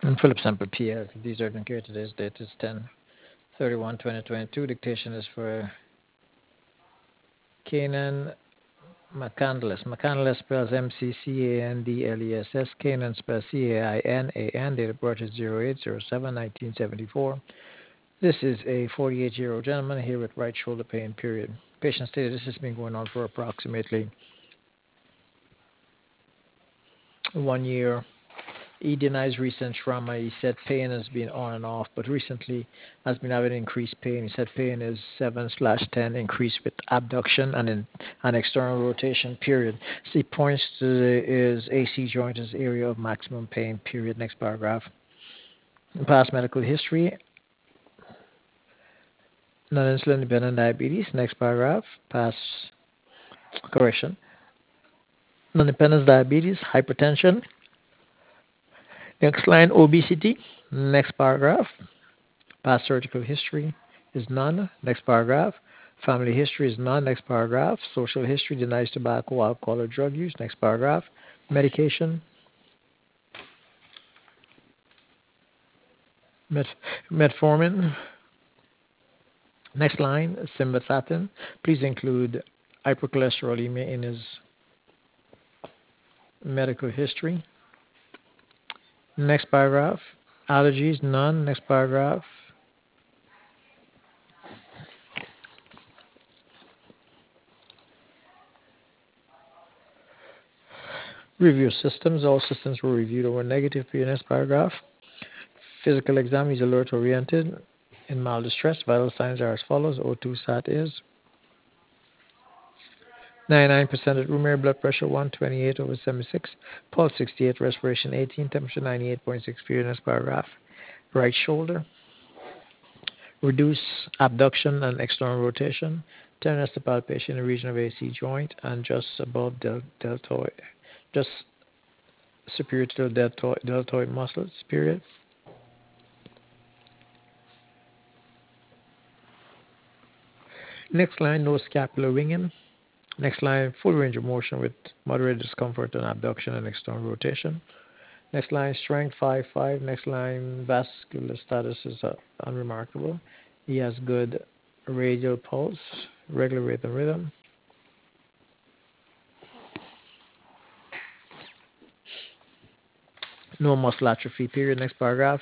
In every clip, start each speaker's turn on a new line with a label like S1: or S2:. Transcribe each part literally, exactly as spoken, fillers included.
S1: Philip Sample P L. These are here. Today's date is ten thirty-one twenty twenty-two. Dictation is for Canaan McCandless. McCandless spells M C C A N D L E S S. Canaan spells C A I N A N. Date of birth is zero eight zero seven nineteen seventy-four. This is a forty-eight-year-old gentleman here with right shoulder pain, period. Patient stated this has been going on for approximately one year. He denies recent trauma. He said pain has been on and off, but recently has been having increased pain. He said pain is seven slash ten, increased with abduction and in an external rotation, period. So he points to the, his A C joint as area of maximum pain, period. Next paragraph. Past medical history, non-insulin dependent diabetes. Next paragraph. Past, correction, non-dependent diabetes, hypertension. Next line, obesity. Next paragraph. Past surgical history is none. Next paragraph. Family history is none. Next paragraph. Social history denies tobacco, alcohol, or drug use. Next paragraph. Medication. Met- metformin. Next line. Simvastatin. Please include hypercholesterolemia in his medical history. Next paragraph. Allergies, none. Next paragraph. Review systems. All systems were reviewed or were negative for your next paragraph. Physical exam is alert oriented. In mild distress, vital signs are as follows. O two sat is ninety-nine percent at room air, blood pressure one twenty-eight over seventy-six, pulse sixty-eight, respiration eighteen, temperature ninety-eight point six. Period. Next paragraph. Right shoulder. Reduce abduction and external rotation. Tenderness to palpation in the region of A C joint and just above del- deltoid. Just superior to the deltoid, deltoid muscles. Period. Next line, no scapular winging. Next line, full range of motion with moderate discomfort and abduction and external rotation. Next line, strength five five. Next line, vascular status is uh, unremarkable. He has good radial pulse, regular rate and rhythm. No muscle atrophy, period. Next paragraph.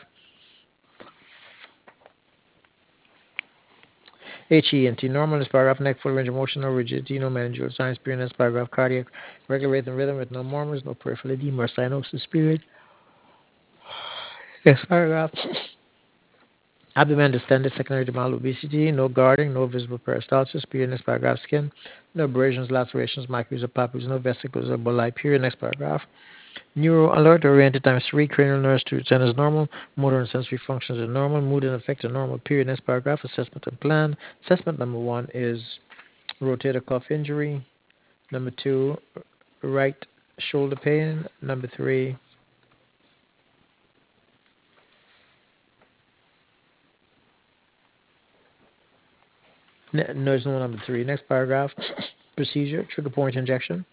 S1: H E N T, normal. Next paragraph, neck, full range of motion, no rigidity, no meningeal signs, period. Next paragraph, cardiac, regular rate and rhythm with no murmurs, no peripheral edema or cyanosis, period. Next paragraph. Abdomen distended, secondary to mild obesity, no guarding, no visible peristalsis, period. Next paragraph, skin, no abrasions, lacerations, micros or papules, no vesicles or bulli, period. Next paragraph. Neuro alert oriented times three, cranial nerves to ten is normal, motor and sensory functions are normal, mood and affect are normal, period. Next paragraph, assessment and plan. Assessment number one is rotator cuff injury. Number two, right shoulder pain. Number three, no, there's no number three. Next paragraph, procedure, trigger point injection.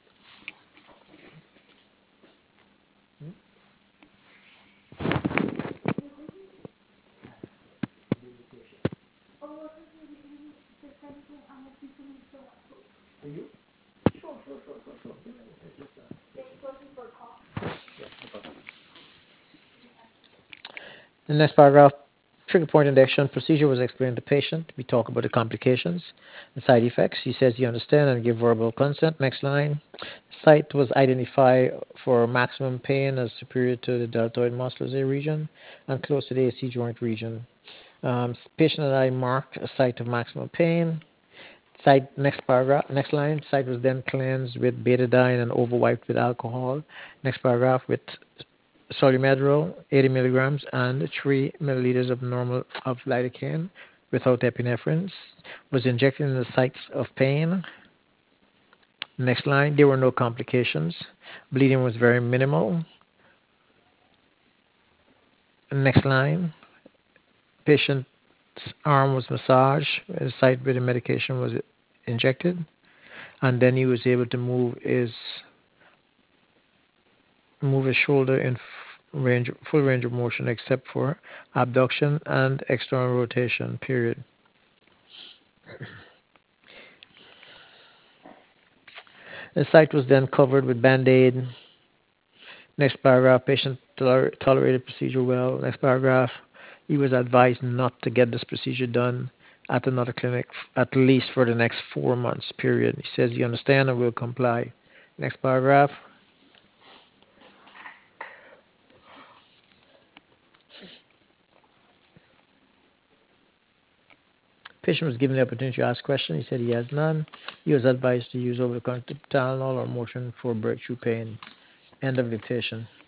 S1: The next paragraph, trigger point injection procedure was explained to the patient. We talk about the complications and side effects. He says he understands and give verbal consent. Next line, site was identified for maximum pain as superior to the deltoid muscles region and close to the A C joint region. Um, patient and I marked a site of maximum pain. Site next paragraph, next line. Site was then cleansed with betadine and overwiped with alcohol. Next paragraph with Solumedrol, eighty milligrams, and three milliliters of normal of lidocaine without epinephrine was injected in the sites of pain. Next line, there were no complications. Bleeding was very minimal. Next line, patient's arm was massaged, the site where the medication was injected, and then he was able to move his move his shoulder in range, full range of motion except for abduction and external rotation, period. The site was then covered with band-aid. Next paragraph, patient toler- tolerated procedure well. Next paragraph, he was advised not to get this procedure done at another clinic f- at least for the next four months, period. He says he understands and will comply. Next paragraph, patient was given the opportunity to ask questions. He said he has none. He was advised to use over-the-counter Tylenol or Motrin for breakthrough pain. End of dictation.